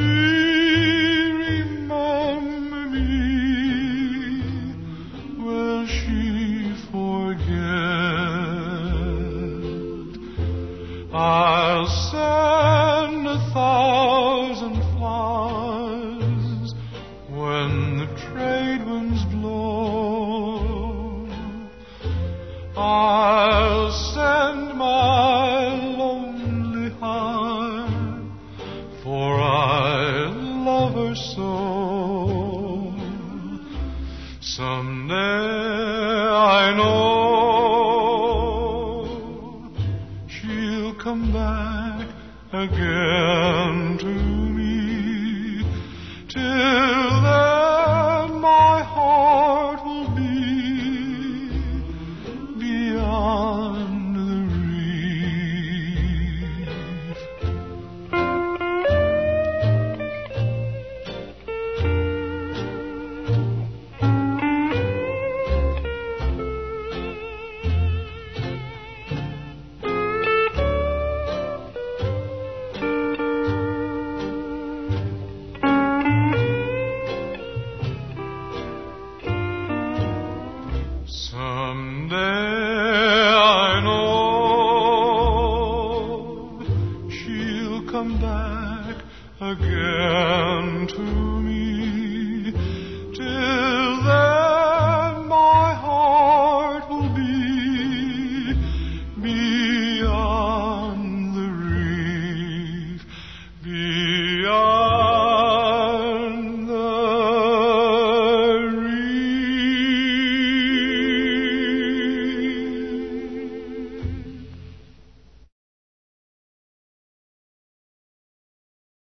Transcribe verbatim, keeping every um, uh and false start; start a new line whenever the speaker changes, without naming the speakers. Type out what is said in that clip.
remember me? Will she forget? I'll send a thousand flowers when the trade winds blow. I'll send my lonely heart, for I love her so. Someday I know she'll come back again to me. Till